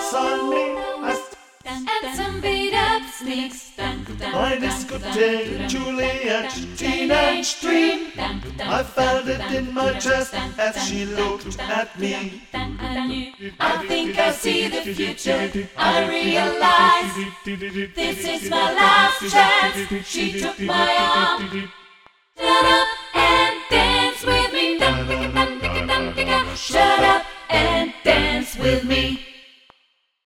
on me. And some beat-up sneaks. My discotheque, Juliet, teenage dream. I felt it in my chest as she looked at me. I think I see the future. I realize this is my last chance. She took my arm. Shut up and dance with me. Shut up and dance with me.